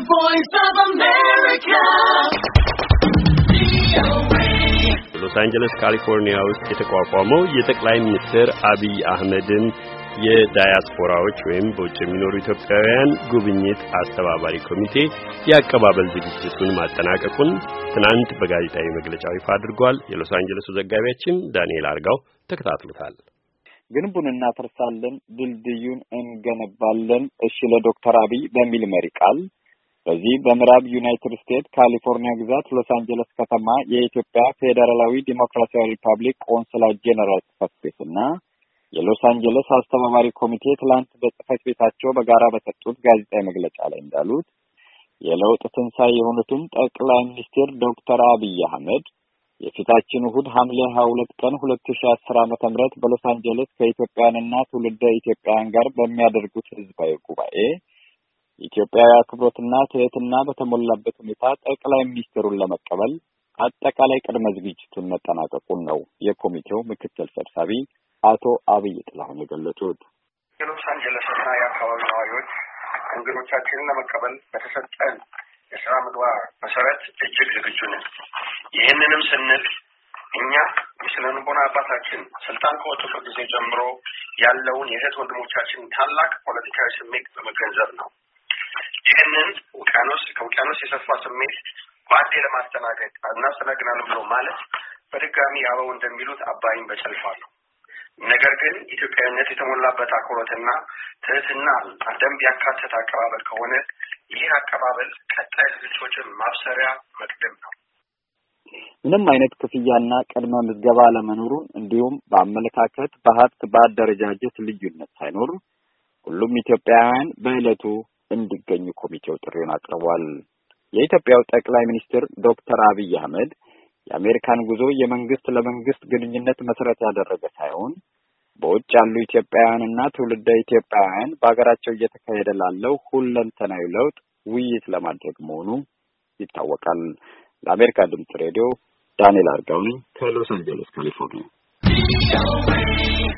voice of America. ሎስ አንጀለስ ካሊፎርኒያ ውስጥ የተቋቋመው የጠቅላይ ሚኒስትር አብይ አህመድን የዳያስፖራዎች ወይም በውጭ የሚኖሩ ኢትዮጵያውያን ጉብኝት አስተባባሪ ኮሚቴ የአቀባበል ዝግጅቱን ማጠናቀቁን ትናንት በጋዜጣዊ መግለጫው ይፋ አድርጓል። የሎስ አንጀለሱ ዘጋቢያችን ዳንኤል አርጋው ተከታትሎታል። ግንቡን እናፈርሳለን፣ ድልድዩን እንገነባለን፣ እሺ ለዶክተር አብይ በሚል መሪ ቃል በዚህ በምዕራብ ዩናይትድ ስቴትስ ካሊፎርኒያ ግዛት ሎስ አንጀለስ ከተማ የኢትዮጵያ ፌዴራላዊ ዲሞክራሲያዊ ሪፐብሊክ ቆንስላ ጄኔራል ጽሕፈት ቤትና የሎስ አንጀለስ አስተባባሪ ኮሚቴ ትላንት በጽሕፈት ቤታቸው በጋራ በሰጡት ጋዜጣዊ መግለጫ ላይ እንዳሉት የለውጥ ትንሣኤ የሆኑትን ጠቅላይ ሚኒስትር ዶክተር አብይ አህመድ የፊታችን እሁድ ሐምሌ 22 ቀን 2010 ዓ.ም በሎስ አንጀለስ ከኢትዮጵያውያንና ትውልደ ኢትዮጵያውያን ጋር በሚያደርጉት ህዝባዊ ጉባኤ ኢትዮጵያዊ አክብሮትና ትህትና በተሞላበት ሁኔታ ጠቅላይ ሚኒስትሩን ለመቀበል አጠቃላይ ቅድመ ዝግጅቱን መጠናቀቁን ነው የኮሚቴው ምክትል ሰብሳቢ አቶ አብይ ጥላሁን የገለጹት። የሎስ አንጀለስና የአካባቢው ነዋሪዎች እንግዶቻችንን ለመቀበል በተሰጠን የሥራ ምግባር መሰረት እጅግ ዝግጁ ነን። ይህንንም ስንል እኛ የስነ-ልቦና አባታችን ስልጣን ከወጡበት ጊዜ ጀምሮ ያለውን የእህት ወንድሞቻችን ታላቅ ፖለቲካዊ ስሜት በመገንዘብ ነው። ይህንን ከውቅያኖስ የሰፋ ስሜት በአንዴ ለማስተናገድ እናስተናግናለን ብሎ ማለት በድጋሚ አበው እንደሚሉት አባይን በጨልፋ ነው። ነገር ግን ኢትዮጵያዊነት የተሞላበት አክብሮትና ትህትና ደንብ ያካተተ አቀባበል ከሆነ ይህ አቀባበል ቀጣይ ዝግጅቶችን ማብሰሪያ መቅደም ነው። ምንም አይነት ክፍያና ቅድመ ምዝገባ ለመኖሩን እንዲሁም በአመለካከት በሀብት በአደረጃጀት ልዩነት ሳይኖር ሁሉም ኢትዮጵያውያን በእለቱ እንዲገኙ ኮሚቴው ጥሪውን አቅርቧል። የኢትዮጵያው ጠቅላይ ሚኒስትር ዶክተር አብይ አህመድ የአሜሪካን ጉዞ የመንግስት ለመንግስት ግንኙነት መሰረት ያደረገ ሳይሆን በውጭ ያሉ ኢትዮጵያውያንና ትውልደ ኢትዮጵያውያን በአገራቸው እየተካሄደ ላለው ሁለንተናዊ ለውጥ ውይይት ለማድረግ መሆኑ ይታወቃል። ለአሜሪካ ድምጽ ሬዲዮ ዳንኤል አርጋው ነኝ ከሎስ አንጀለስ ካሊፎርኒያ።